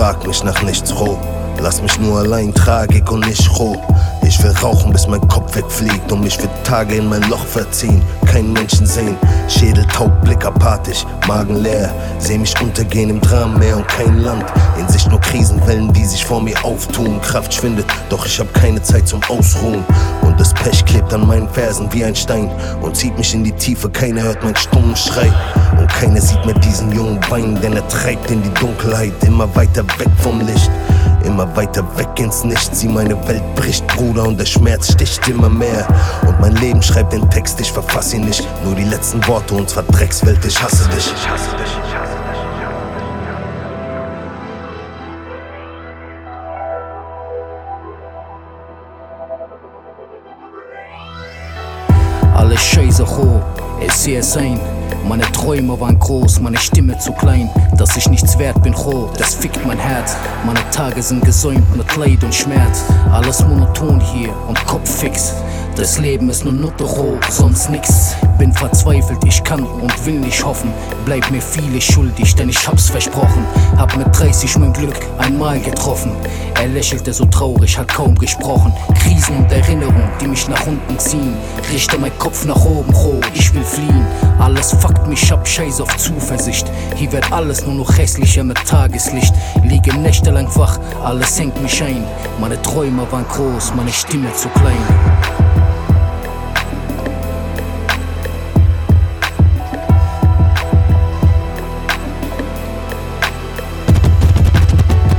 frag mich nach nichts roh. Lass mich nur allein, Tragik und nicht roh. Ich will rauchen, bis mein Kopf wegfliegt und mich für Tage in mein Loch verziehen. Keinen Menschen sehen, Schädel taub, Blick apathisch, Magen leer. Seh mich untergehen im Dramenmeer und kein Land. In Sicht nur Krisenwellen, die sich vor mir auftun. Kraft schwindet, doch ich hab keine Zeit zum Ausruhen. Und das Pech klebt an meinen Fersen wie ein Stein und zieht mich in die Tiefe, keiner hört meinen stummen Schrei. Und keiner sieht mehr diesen jungen weinen, denn er treibt in die Dunkelheit, immer weiter weg vom Licht. Immer weiter weg ins Nichts, sieh meine Welt bricht, Bruder, und der Schmerz sticht immer mehr. Und mein Leben schreibt den Text, ich verfass ihn nicht. Nur die letzten Worte unserer Dreckswelt, ich hasse dich. Ich hasse dich. Alles scheiße hoch, ich seh es ein. Meine Träume waren groß, meine Stimme zu klein. Dass ich nichts wert bin, ho, das fickt mein Herz. Meine Tage sind gesäumt mit Leid und Schmerz. Alles monoton hier und kopffix. Das Leben ist nur Nutte roh, sonst nix. Bin verzweifelt, ich kann und will nicht hoffen. Bleib mir vieles schuldig, denn ich hab's versprochen. Hab mit 30 mein Glück einmal getroffen. Er lächelte so traurig, hat kaum gesprochen. Krisen und Erinnerungen, die mich nach unten ziehen. Richte mein Kopf nach oben, ho, ich will fliehen. Alles fuckt mich ab, scheiß auf Zuversicht. Hier wird alles nur noch hässlicher mit Tageslicht. Liege nächtelang wach, alles hängt mich ein. Meine Träume waren groß, meine Stimme zu klein.